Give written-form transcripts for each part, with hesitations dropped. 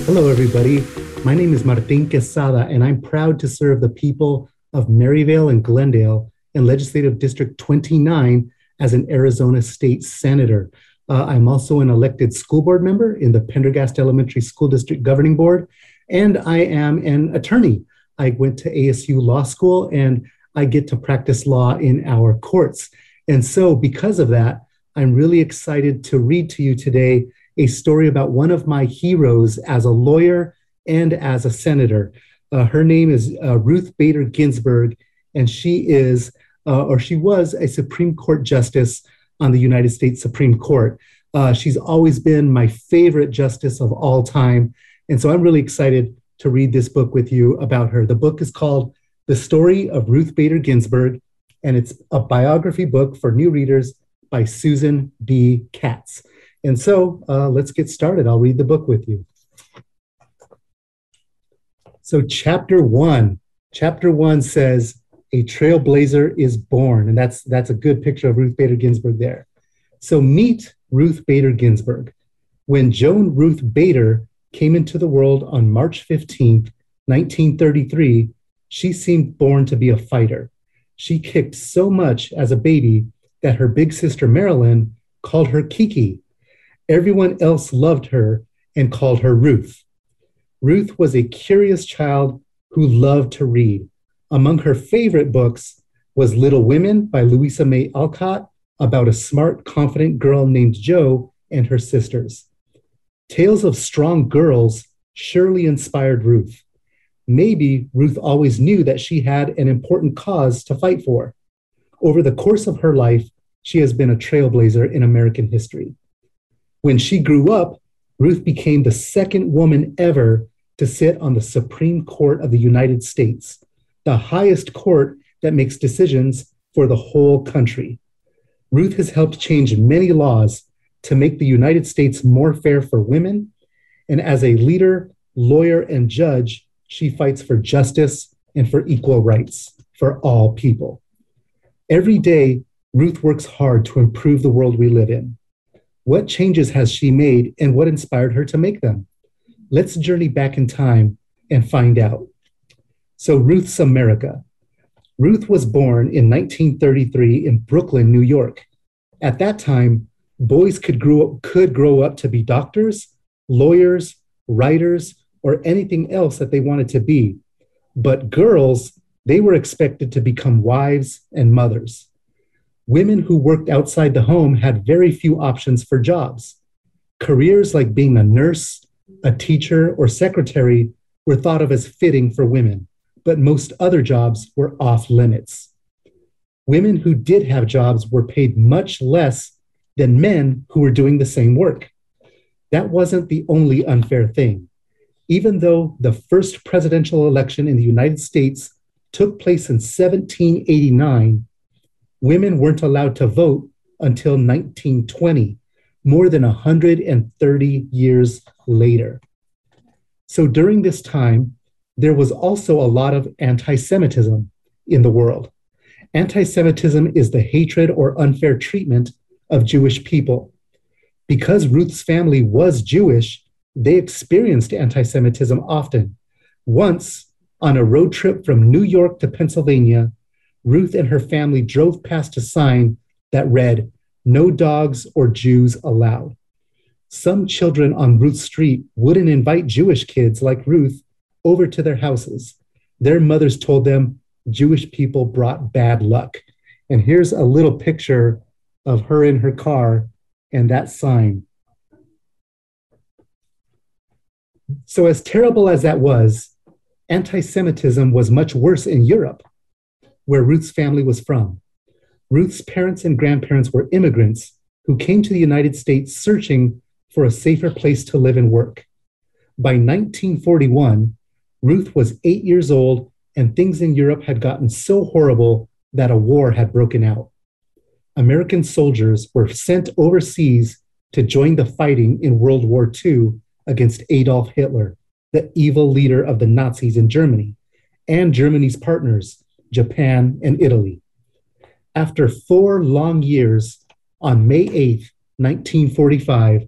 Hello, everybody. My name is Martin Quesada, and I'm proud to serve the people of Maryvale and Glendale in Legislative District 29 as an Arizona State Senator. I'm also an elected school board member in the Pendergast Elementary School District Governing Board, and I am an attorney. I went to ASU Law School, and I get to practice law in our courts. And so, because of that, I'm really excited to read to you today a story about one of my heroes as a lawyer and as a senator. Her name is Ruth Bader Ginsburg, and she was a Supreme Court justice on the United States Supreme Court. She's always been my favorite justice of all time. And so I'm really excited to read this book with you about her. The book is called The Story of Ruth Bader Ginsburg, and it's a biography book for new readers by Susan B. Katz. And so let's get started. I'll read the book with you. So chapter one says, "A trailblazer is born." And that's a good picture of Ruth Bader Ginsburg there. So meet Ruth Bader Ginsburg. When Joan Ruth Bader came into the world on March 15th, 1933, she seemed born to be a fighter. She kicked so much as a baby that her big sister Marilyn called her Kiki. Everyone else loved her and called her Ruth. Ruth was a curious child who loved to read. Among her favorite books was Little Women by Louisa May Alcott, about a smart, confident girl named Jo and her sisters. Tales of strong girls surely inspired Ruth. Maybe Ruth always knew that she had an important cause to fight for. Over the course of her life, she has been a trailblazer in American history. When she grew up, Ruth became the second woman ever to sit on the Supreme Court of the United States, the highest court that makes decisions for the whole country. Ruth has helped change many laws to make the United States more fair for women, and as a leader, lawyer, and judge, she fights for justice and for equal rights for all people. Every day, Ruth works hard to improve the world we live in. What changes has she made, and what inspired her to make them? Let's journey back in time and find out. So Ruth's America. Ruth was born in 1933 in Brooklyn, New York. At that time, boys could grow up to be doctors, lawyers, writers, or anything else that they wanted to be. But girls, they were expected to become wives and mothers. Women who worked outside the home had very few options for jobs. Careers like being a nurse, a teacher, or secretary were thought of as fitting for women, but most other jobs were off limits. Women who did have jobs were paid much less than men who were doing the same work. That wasn't the only unfair thing. Even though the first presidential election in the United States took place in 1789, women weren't allowed to vote until 1920, more than 130 years later. So during this time, there was also a lot of anti-Semitism in the world. Anti-Semitism is the hatred or unfair treatment of Jewish people. Because Ruth's family was Jewish, they experienced anti-Semitism often. Once, on a road trip from New York to Pennsylvania, Ruth and her family drove past a sign that read, "No dogs or Jews allowed." Some children on Ruth Street wouldn't invite Jewish kids like Ruth over to their houses. Their mothers told them Jewish people brought bad luck. And here's a little picture of her in her car and that sign. So as terrible as that was, anti-Semitism was much worse in Europe, where Ruth's family was from. Ruth's parents and grandparents were immigrants who came to the United States searching for a safer place to live and work. By 1941, Ruth was 8 years old, and things in Europe had gotten so horrible that a war had broken out. American soldiers were sent overseas to join the fighting in World War II against Adolf Hitler, the evil leader of the Nazis in Germany, and Germany's partners, Japan and Italy. After 4 long years, on May 8th, 1945,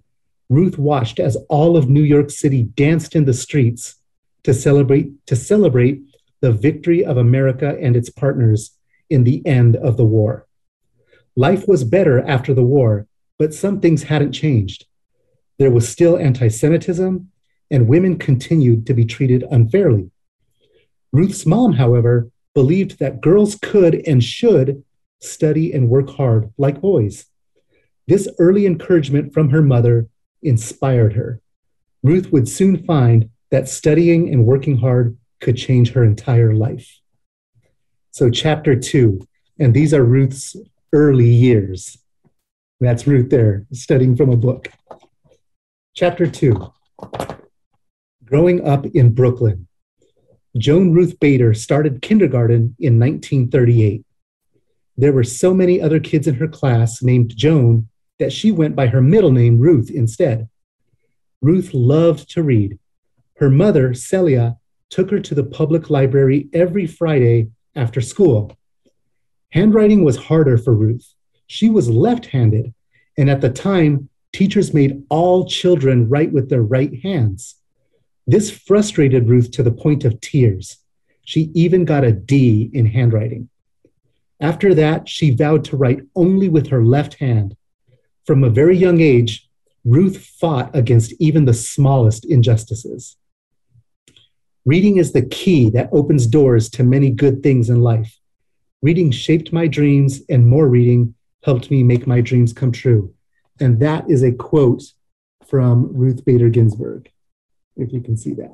Ruth watched as all of New York City danced in the streets to celebrate the victory of America and its partners in the end of the war. Life was better after the war, but some things hadn't changed. There was still anti-Semitism, and women continued to be treated unfairly. Ruth's mom, however, believed that girls could and should study and work hard like boys. This early encouragement from her mother inspired her. Ruth would soon find that studying and working hard could change her entire life. So, chapter 2, and these are Ruth's early years. That's Ruth there, studying from a book. Chapter 2, growing up in Brooklyn. Joan Ruth Bader started kindergarten in 1938. There were so many other kids in her class named Joan that she went by her middle name, Ruth, instead. Ruth loved to read. Her mother, Celia, took her to the public library every Friday after school. Handwriting was harder for Ruth. She was left-handed, and at the time, teachers made all children write with their right hands. This frustrated Ruth to the point of tears. She even got a D in handwriting. After that, she vowed to write only with her left hand. From a very young age, Ruth fought against even the smallest injustices. Reading is the key that opens doors to many good things in life. Reading shaped my dreams, and more reading helped me make my dreams come true. And that is a quote from Ruth Bader Ginsburg, if you can see that.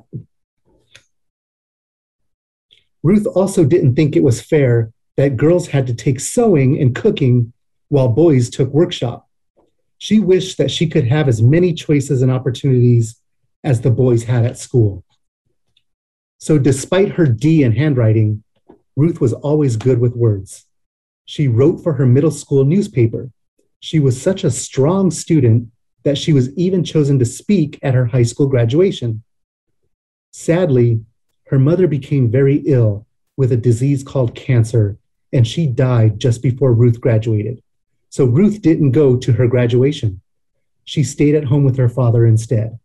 Ruth also didn't think it was fair that girls had to take sewing and cooking while boys took workshop. She wished that she could have as many choices and opportunities as the boys had at school. So despite her D in handwriting, Ruth was always good with words. She wrote for her middle school newspaper. She was such a strong student that she was even chosen to speak at her high school graduation. Sadly, her mother became very ill with a disease called cancer, and she died just before Ruth graduated. So Ruth didn't go to her graduation. She stayed at home with her father instead.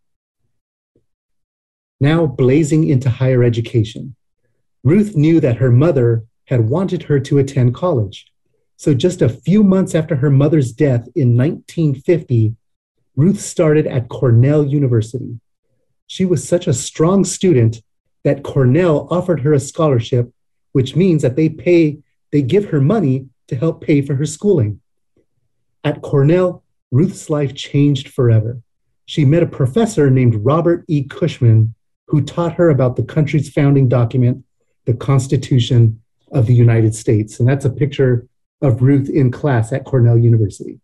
Now blazing into higher education, Ruth knew that her mother had wanted her to attend college. So just a few months after her mother's death in 1950, Ruth started at Cornell University. She was such a strong student that Cornell offered her a scholarship, which means that they give her money to help pay for her schooling. At Cornell, Ruth's life changed forever. She met a professor named Robert E. Cushman, who taught her about the country's founding document, the Constitution of the United States. And that's a picture of Ruth in class at Cornell University.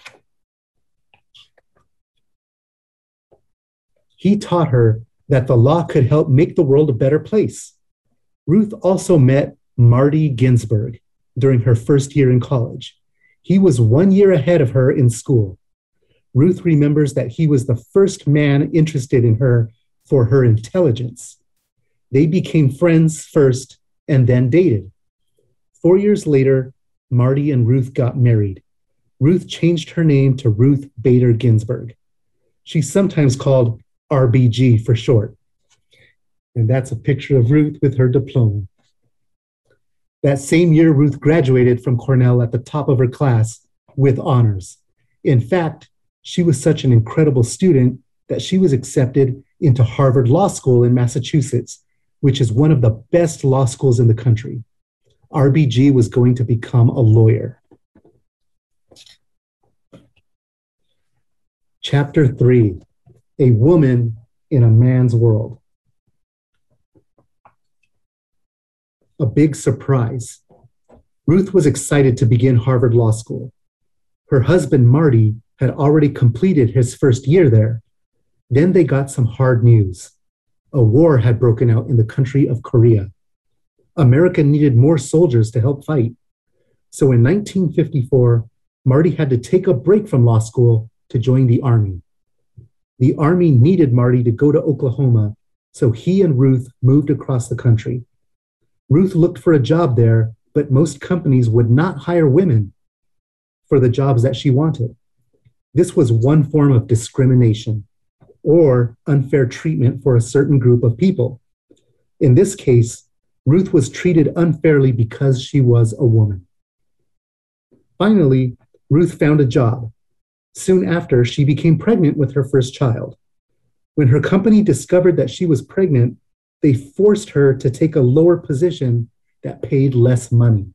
He taught her that the law could help make the world a better place. Ruth also met Marty Ginsburg during her first year in college. He was 1 year ahead of her in school. Ruth remembers that he was the first man interested in her for her intelligence. They became friends first and then dated. 4 years later, Marty and Ruth got married. Ruth changed her name to Ruth Bader Ginsburg. She's sometimes called RBG for short. And that's a picture of Ruth with her diploma. That same year, Ruth graduated from Cornell at the top of her class with honors. In fact, she was such an incredible student that she was accepted into Harvard Law School in Massachusetts, which is one of the best law schools in the country. RBG was going to become a lawyer. Chapter 3, a woman in a man's world. A big surprise. Ruth was excited to begin Harvard Law School. Her husband, Marty, had already completed his first year there. Then they got some hard news. A war had broken out in the country of Korea. America needed more soldiers to help fight. So in 1954, Marty had to take a break from law school to join the Army. The Army needed Marty to go to Oklahoma, so he and Ruth moved across the country. Ruth looked for a job there, but most companies would not hire women for the jobs that she wanted. This was one form of discrimination or unfair treatment for a certain group of people. In this case, Ruth was treated unfairly because she was a woman. Finally, Ruth found a job. Soon after, she became pregnant with her first child. When her company discovered that she was pregnant, they forced her to take a lower position that paid less money.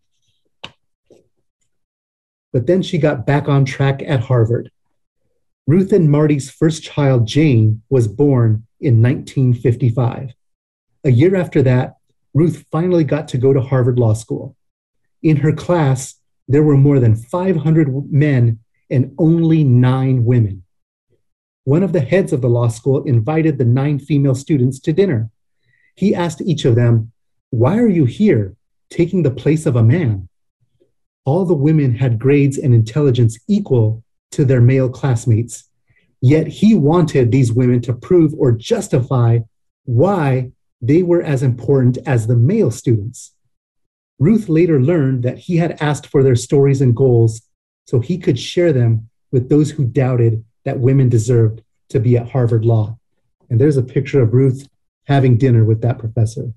But then she got back on track at Harvard. Ruth and Marty's first child, Jane, was born in 1955. A year after that, Ruth finally got to go to Harvard Law School. In her class, there were more than 500 men and only 9 women. One of the heads of the law school invited the 9 female students to dinner. He asked each of them, "Why are you here, taking the place of a man?" All the women had grades and intelligence equal to their male classmates, yet he wanted these women to prove or justify why they were as important as the male students. Ruth later learned that he had asked for their stories and goals so he could share them with those who doubted that women deserved to be at Harvard Law. And there's a picture of Ruth having dinner with that professor.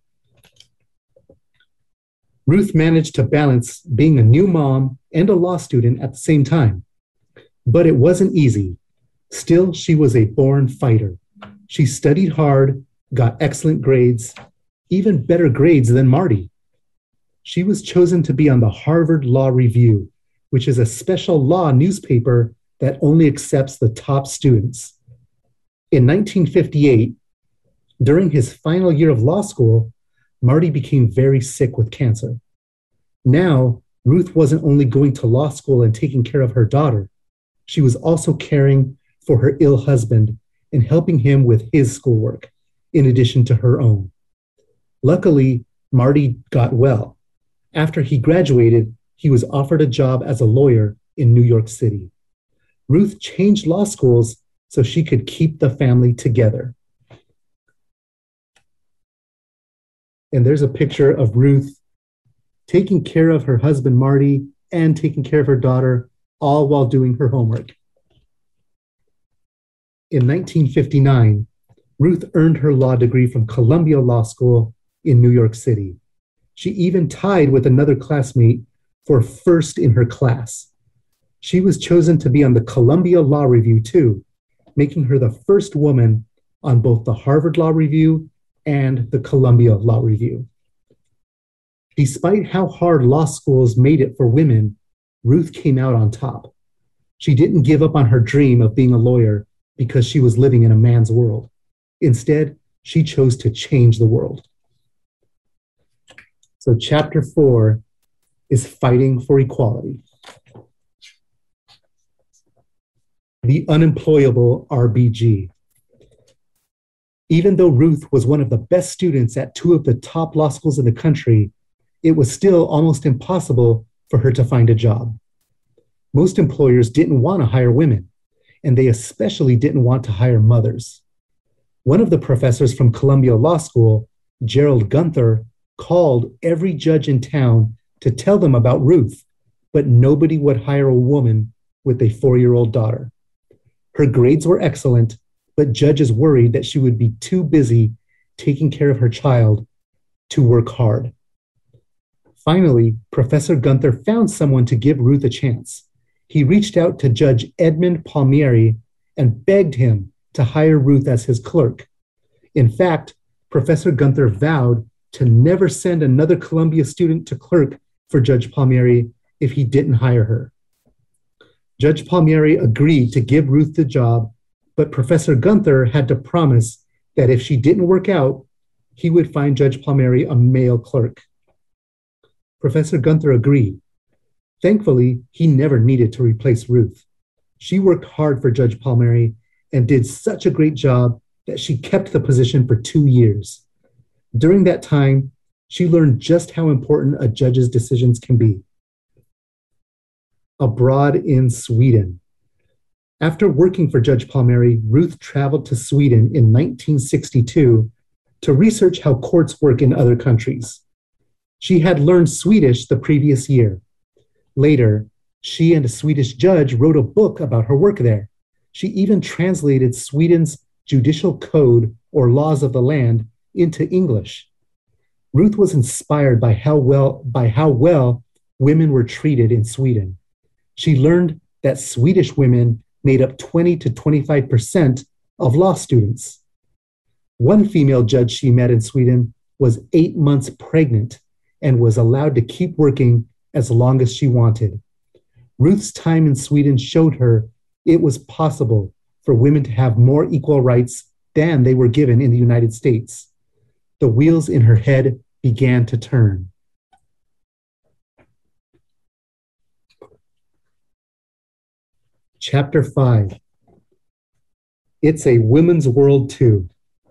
Ruth managed to balance being a new mom and a law student at the same time. But it wasn't easy. Still, she was a born fighter. She studied hard, got excellent grades, even better grades than Marty. She was chosen to be on the Harvard Law Review, which is a special law newspaper that only accepts the top students. In 1958, during his final year of law school, Marty became very sick with cancer. Now, Ruth wasn't only going to law school and taking care of her daughter, she was also caring for her ill husband and helping him with his schoolwork, in addition to her own. Luckily, Marty got well. After he graduated, he was offered a job as a lawyer in New York City. Ruth changed law schools so she could keep the family together. And there's a picture of Ruth taking care of her husband, Marty, and taking care of her daughter, all while doing her homework. In 1959, Ruth earned her law degree from Columbia Law School in New York City. She even tied with another classmate for first in her class. She was chosen to be on the Columbia Law Review too, making her the first woman on both the Harvard Law Review and the Columbia Law Review. Despite how hard law schools made it for women, Ruth came out on top. She didn't give up on her dream of being a lawyer because she was living in a man's world. Instead, she chose to change the world. So chapter 4 is fighting for equality. The unemployable RBG. Even though Ruth was one of the best students at 2 of the top law schools in the country, it was still almost impossible for her to find a job. Most employers didn't want to hire women, and they especially didn't want to hire mothers. One of the professors from Columbia Law School, Gerald Gunther, called every judge in town to tell them about Ruth, but nobody would hire a woman with a 4-year-old daughter. Her grades were excellent, but judges worried that she would be too busy taking care of her child to work hard. Finally, Professor Gunther found someone to give Ruth a chance. He reached out to Judge Edmund Palmieri and begged him to hire Ruth as his clerk. In fact, Professor Gunther vowed to never send another Columbia student to clerk for Judge Palmieri if he didn't hire her. Judge Palmieri agreed to give Ruth the job, but Professor Gunther had to promise that if she didn't work out, he would find Judge Palmieri a male clerk. Professor Gunther agreed. Thankfully, he never needed to replace Ruth. She worked hard for Judge Palmieri and did such a great job that she kept the position for 2 years. During that time, she learned just how important a judge's decisions can be. Abroad in Sweden. After working for Judge Palmieri, Ruth traveled to Sweden in 1962 to research how courts work in other countries. She had learned Swedish the previous year. Later, she and a Swedish judge wrote a book about her work there. She even translated Sweden's judicial code or laws of the land into English. Ruth was inspired by how well women were treated in Sweden. She learned that Swedish women made up 20 to 25% of law students. One female judge she met in Sweden was 8 months pregnant and was allowed to keep working as long as she wanted. Ruth's time in Sweden showed her it was possible for women to have more equal rights than they were given in the United States. The wheels in her head began to turn. Chapter 5. It's a women's world too.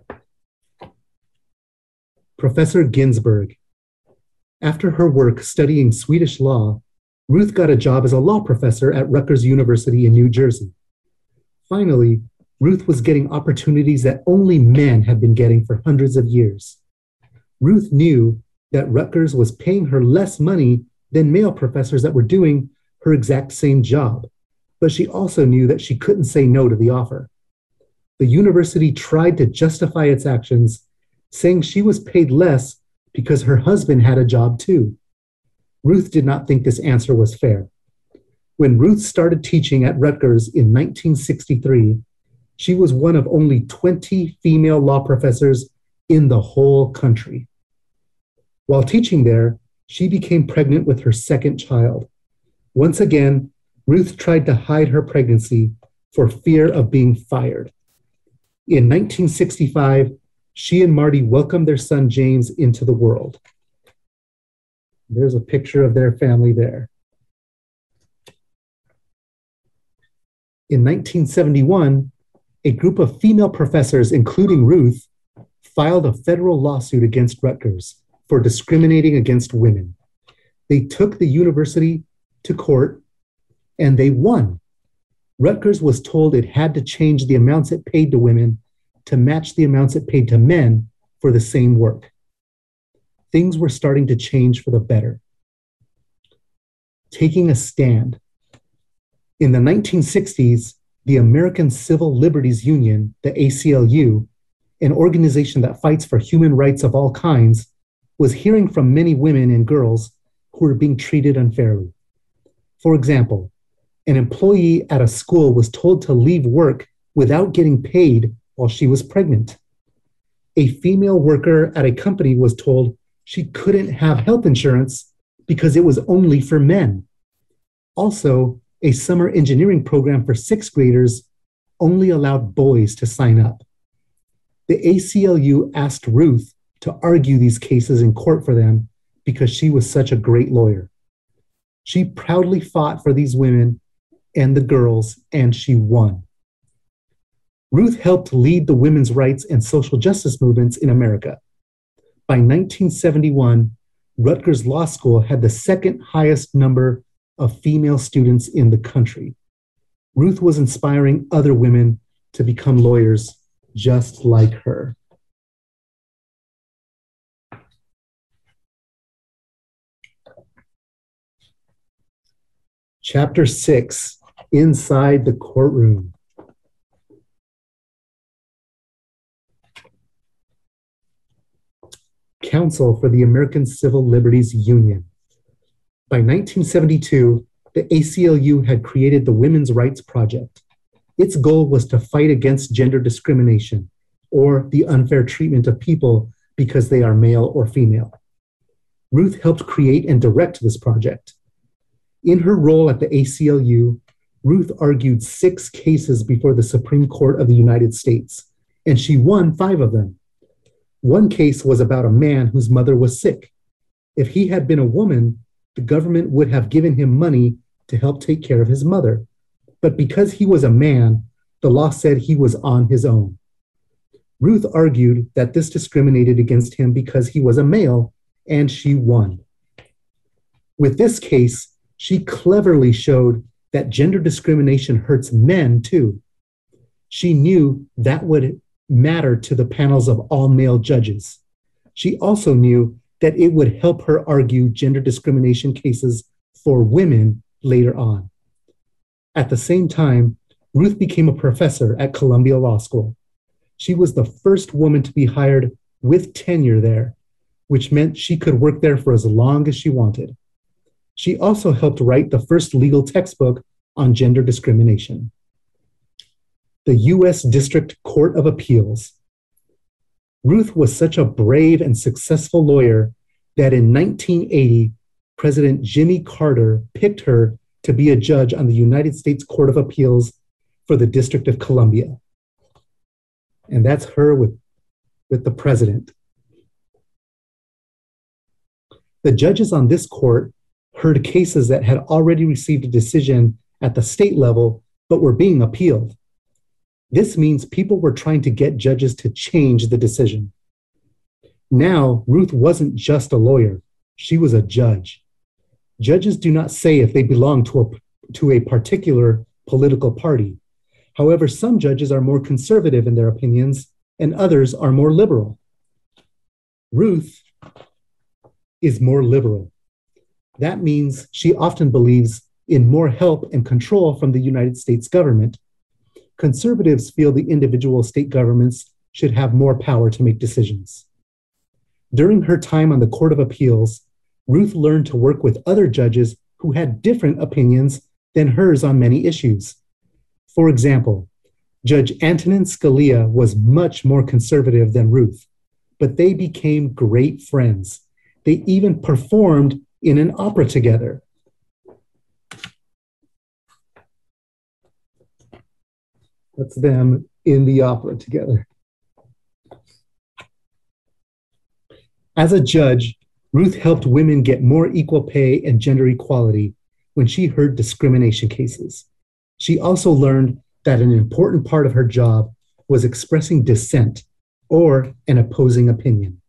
Professor Ginsburg. After her work studying Swedish law, Ruth got a job as a law professor at Rutgers University in New Jersey. Finally, Ruth was getting opportunities that only men had been getting for hundreds of years. Ruth knew that Rutgers was paying her less money than male professors that were doing her exact same job, but she also knew that she couldn't say no to the offer. The university tried to justify its actions, saying she was paid less because her husband had a job too. Ruth did not think this answer was fair. When Ruth started teaching at Rutgers in 1963, she was one of only 20 female law professors in the whole country. While teaching there, she became pregnant with her second child. Once again, Ruth tried to hide her pregnancy for fear of being fired. In 1965, she and Marty welcomed their son James into the world. There's a picture of their family there. In 1971, a group of female professors, including Ruth, filed a federal lawsuit against Rutgers for discriminating against women. They took the university to court and they won. Rutgers was told it had to change the amounts it paid to women to match the amounts it paid to men for the same work. Things were starting to change for the better. Taking a stand. In the 1960s, the American Civil Liberties Union, the ACLU, an organization that fights for human rights of all kinds, was hearing from many women and girls who were being treated unfairly. For example, an employee at a school was told to leave work without getting paid while she was pregnant. A female worker at a company was told she couldn't have health insurance because it was only for men. Also, a summer engineering program for sixth graders only allowed boys to sign up. The ACLU asked Ruth to argue these cases in court for them because she was such a great lawyer. She proudly fought for these women and the girls, and she won. Ruth helped lead the women's rights and social justice movements in America. By 1971, Rutgers Law School had the second highest number of female students in the country. Ruth was inspiring other women to become lawyers just like her. Chapter 6, Inside the Courtroom. Council for the American Civil Liberties Union. By 1972, the ACLU had created the Women's Rights Project. Its goal was to fight against gender discrimination or the unfair treatment of people because they are male or female. Ruth helped create and direct this project. In her role at the ACLU, Ruth argued 6 cases before the Supreme Court of the United States, and she won 5 of them. One case was about a man whose mother was sick. If he had been a woman, the government would have given him money to help take care of his mother. But because he was a man, the law said he was on his own. Ruth argued that this discriminated against him because he was a male, and she won. With this case, she cleverly showed that gender discrimination hurts men too. She knew that would matter to the panels of all male judges. She also knew that it would help her argue gender discrimination cases for women later on. At the same time, Ruth became a professor at Columbia Law School. She was the first woman to be hired with tenure there, which meant she could work there for as long as she wanted. She also helped write the first legal textbook on gender discrimination. The U.S. District Court of Appeals. Ruth was such a brave and successful lawyer that in 1980, President Jimmy Carter picked her to be a judge on the United States Court of Appeals for the District of Columbia. And that's her with the president. The judges on this court heard cases that had already received a decision at the state level, but were being appealed. This means people were trying to get judges to change the decision. Now, Ruth wasn't just a lawyer, she was a judge. Judges do not say if they belong to a particular political party. However, some judges are more conservative in their opinions and others are more liberal. Ruth is more liberal. That means she often believes in more help and control from the United States government. Conservatives feel the individual state governments should have more power to make decisions. During her time on the Court of Appeals, Ruth learned to work with other judges who had different opinions than hers on many issues. For example, Judge Antonin Scalia was much more conservative than Ruth, but they became great friends. They even performed in an opera together. That's them in the opera together. As a judge, Ruth helped women get more equal pay and gender equality when she heard discrimination cases. She also learned that an important part of her job was expressing dissent or an opposing opinion.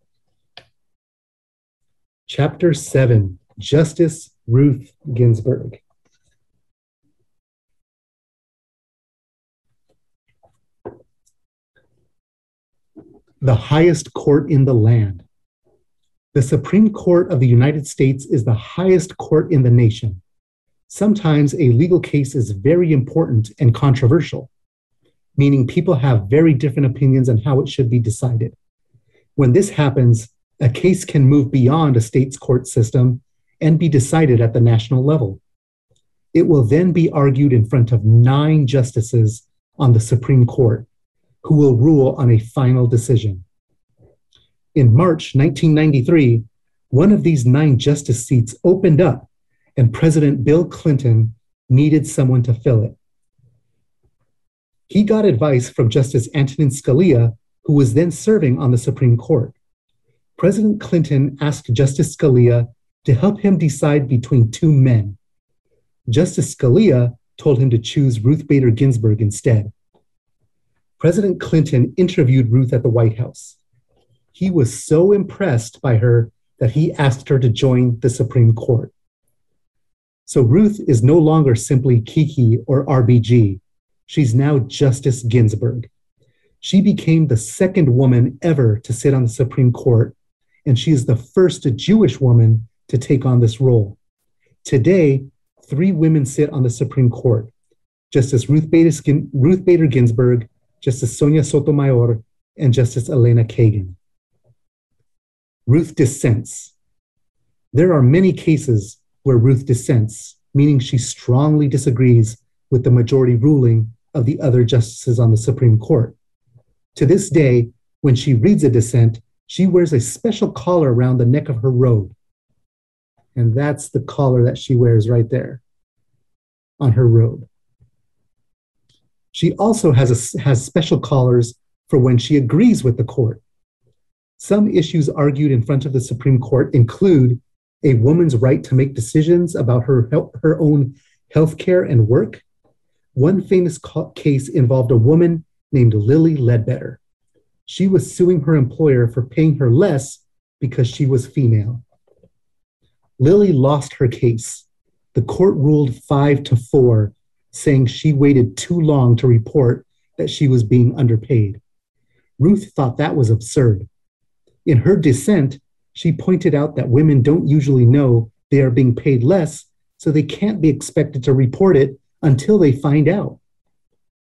Chapter 7, Justice Ruth Ginsburg. The highest court in the land. The Supreme Court of the United States is the highest court in the nation. Sometimes a legal case is very important and controversial, meaning people have very different opinions on how it should be decided. When this happens, a case can move beyond a state's court system and be decided at the national level. It will then be argued in front of 9 justices on the Supreme Court, who will rule on a final decision. In March 1993, one of these 9 justice seats opened up, and President Bill Clinton needed someone to fill it. He got advice from Justice Antonin Scalia, who was then serving on the Supreme Court. President Clinton asked Justice Scalia to help him decide between 2 men. Justice Scalia told him to choose Ruth Bader Ginsburg instead. President Clinton interviewed Ruth at the White House. He was so impressed by her that he asked her to join the Supreme Court. So Ruth is no longer simply Kiki or RBG. She's now Justice Ginsburg. She became the second woman ever to sit on the Supreme Court, and she is the first Jewish woman to take on this role. Today, 3 women sit on the Supreme Court: Justice Ruth Bader Ginsburg, Justice Sonia Sotomayor, and Justice Elena Kagan. Ruth dissents. There are many cases where Ruth dissents, meaning she strongly disagrees with the majority ruling of the other justices on the Supreme Court. To this day, when she reads a dissent, she wears a special collar around the neck of her robe. And that's the collar that she wears right there on her robe. She also has special collars for when she agrees with the court. Some issues argued in front of the Supreme Court include a woman's right to make decisions about her own health care and work. One famous case involved a woman named Lilly Ledbetter. She was suing her employer for paying her less because she was female. Lilly lost her case. The court ruled 5-4, saying she waited too long to report that she was being underpaid. Ruth thought that was absurd. In her dissent, she pointed out that women don't usually know they are being paid less, so they can't be expected to report it until they find out.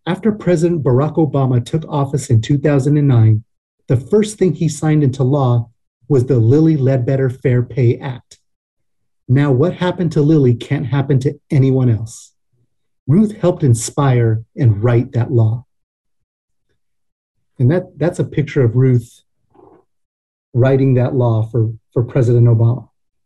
After President Barack Obama took office in 2009, the first thing he signed into law was the Lilly Ledbetter Fair Pay Act. Now, what happened to Lilly can't happen to anyone else. Ruth helped inspire and write that law. And that's a picture of Ruth writing that law for President Obama.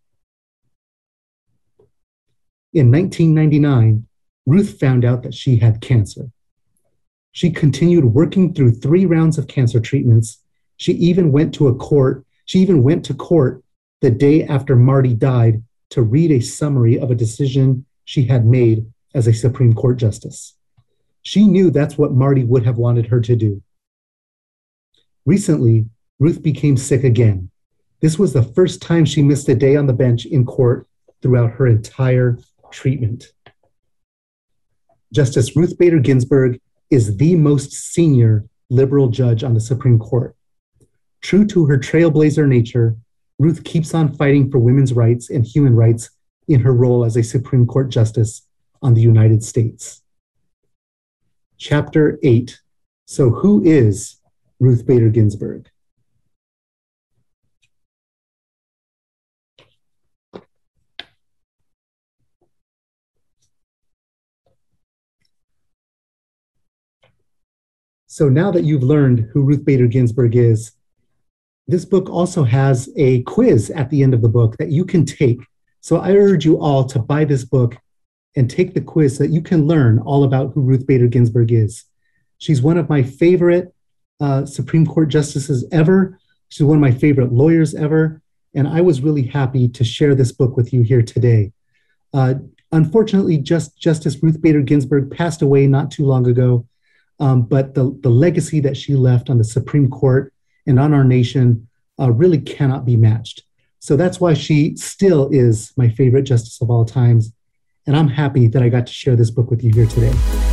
In 1999, Ruth found out that she had cancer. She continued working through 3 rounds of cancer treatments. She even went to court the day after Marty died to read a summary of a decision she had made as a Supreme Court justice. She knew that's what Marty would have wanted her to do. Recently, Ruth became sick again. This was the first time she missed a day on the bench in court throughout her entire treatment. Justice Ruth Bader Ginsburg is the most senior liberal judge on the Supreme Court. True to her trailblazer nature, Ruth keeps on fighting for women's rights and human rights in her role as a Supreme Court justice on the United States. Chapter 8. So who is Ruth Bader Ginsburg? So now that you've learned who Ruth Bader Ginsburg is, this book also has a quiz at the end of the book that you can take. So I urge you all to buy this book and take the quiz so that you can learn all about who Ruth Bader Ginsburg is. She's one of my favorite Supreme Court justices ever. She's one of my favorite lawyers ever. And I was really happy to share this book with you here today. Unfortunately, Justice Ruth Bader Ginsburg passed away not too long ago. But the legacy that she left on the Supreme Court and on our nation really cannot be matched. So that's why she still is my favorite justice of all times. And I'm happy that I got to share this book with you here today.